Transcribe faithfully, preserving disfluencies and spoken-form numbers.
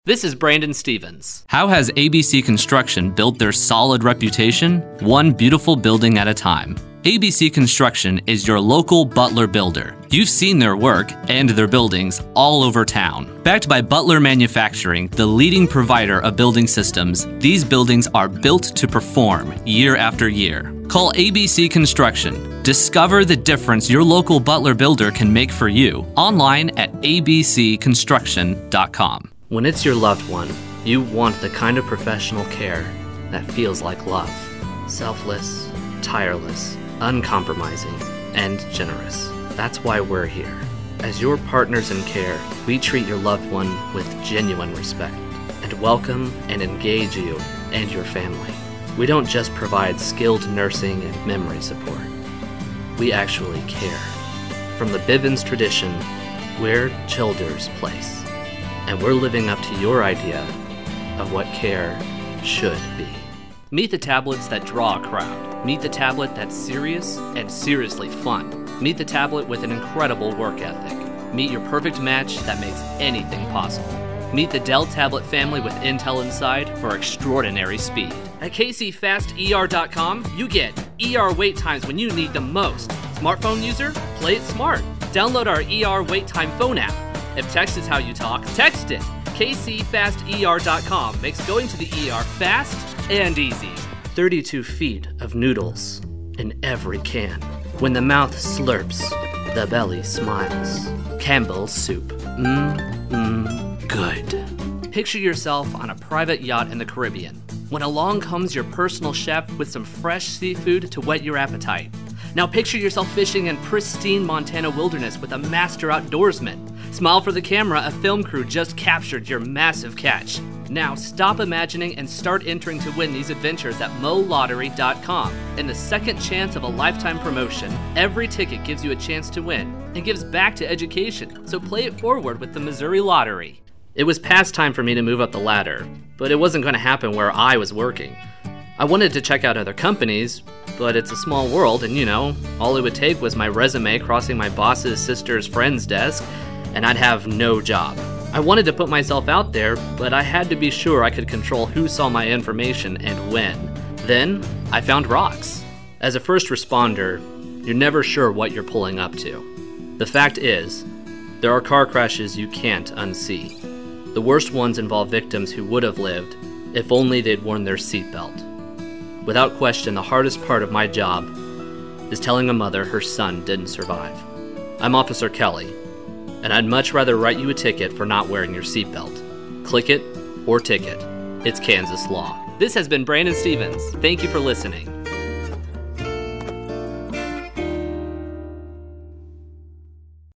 This is Brandon Stevens. How has A B C Construction built their solid reputation? One beautiful building at a time. A B C Construction is your local Butler builder. You've seen their work and their buildings all over town. Backed by Butler Manufacturing, the leading provider of building systems, these buildings are built to perform year after year. Call A B C Construction. Discover the difference your local Butler builder can make for you online at a b c construction dot com. When it's your loved one, you want the kind of professional care that feels like love. Selfless, tireless, uncompromising, and generous. That's why we're here. As your partners in care, we treat your loved one with genuine respect and welcome and engage you and your family. We don't just provide skilled nursing and memory support. We actually care. From the Bivens tradition, we're Childers Place. And we're living up to your idea of what care should be. Meet the tablets that draw a crowd. Meet the tablet that's serious and seriously fun. Meet the tablet with an incredible work ethic. Meet your perfect match that makes anything possible. Meet the Dell tablet family with Intel inside for extraordinary speed. At K C Fast E R dot com, you get E R wait times when you need them most. Smartphone user? Play it smart. Download our E R wait time phone app. If text is how you talk, text it. K C Fast E R dot com makes going to the E R fast and easy. thirty-two feet of noodles in every can. When the mouth slurps, the belly smiles. Campbell's soup. Mmm, mmm, good. Picture yourself on a private yacht in the Caribbean, when along comes your personal chef with some fresh seafood to whet your appetite. Now picture yourself fishing in pristine Montana wilderness with a master outdoorsman. Smile for the camera, a film crew just captured your massive catch. Now stop imagining and start entering to win these adventures at mo lottery dot com. In the second chance of a lifetime promotion, every ticket gives you a chance to win and gives back to education, so play it forward with the Missouri Lottery. It was past time for me to move up the ladder, but it wasn't going to happen where I was working. I wanted to check out other companies, but it's a small world and, you know, all it would take was my resume crossing my boss's sister's friend's desk, and I'd have no job. I wanted to put myself out there, but I had to be sure I could control who saw my information and when. Then, I found Rox. As a first responder, you're never sure what you're pulling up to. The fact is, there are car crashes you can't unsee. The worst ones involve victims who would have lived if only they'd worn their seatbelt. Without question, the hardest part of my job is telling a mother her son didn't survive. I'm Officer Kelly, and I'd much rather write you a ticket for not wearing your seatbelt. Click it or ticket. It's Kansas law. This has been Brandon Stevens. Thank you for listening.